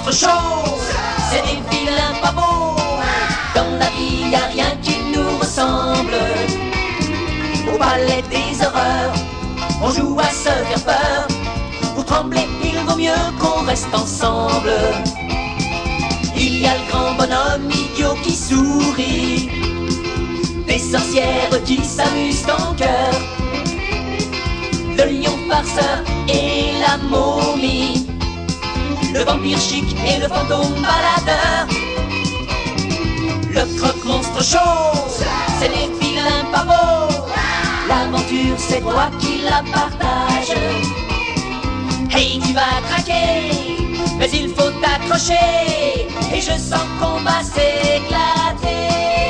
monstres chauds, c'est des vilains pas beaux. Dans la vie, y a rien qui nous ressemble. Au palais des horreurs, on joue à se faire peur. Pour trembler, il vaut mieux qu'on reste ensemble. Il y a le grand bonhomme idiot qui sourit, des sorcières qui s'amusent en cœur, le lion farceur et la momie, le vampire chic et le fantôme baladeur. Le croque-monstre chaud, c'est les vilains pas beaux. L'aventure c'est toi qui la partages. Hey, tu vas craquer, mais il faut t'accrocher, et je sens qu'on va s'éclater.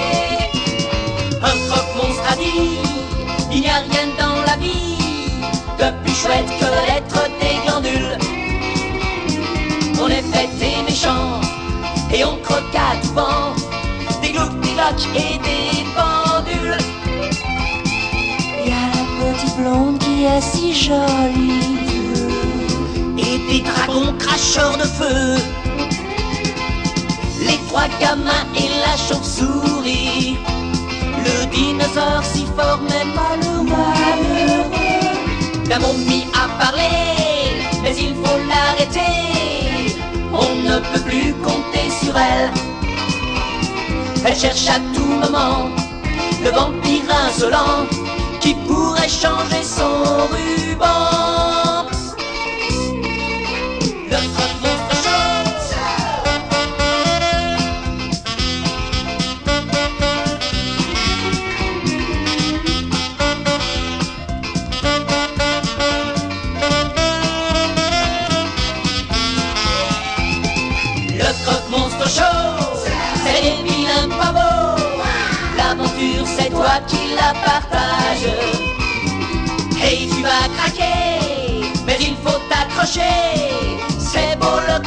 Un croque-monstre a dit, il n'y a rien dans la vie de plus chouette que d'être des glandules. On est fait des méchants, et on croque à tout vent, des gloucs, des loques et des pendules. Il y a la petite blonde qui est si jolie, et des dragons cracheurs de feu, les trois gamins et la chauve-souris, le dinosaure si fort mais malheureux. La momie a parlé, mais il faut l'arrêter, on ne peut plus compter sur elle. Elle cherche à tout moment le vampire insolent qui pourrait changer son ruban. Le croque-monstre chaud. Le croque-monstre chaud, c'est les vilains pas beaux. L'aventure c'est toi qui la partages. Hey, tu vas craquer, mais il faut t'accrocher. C'est beau le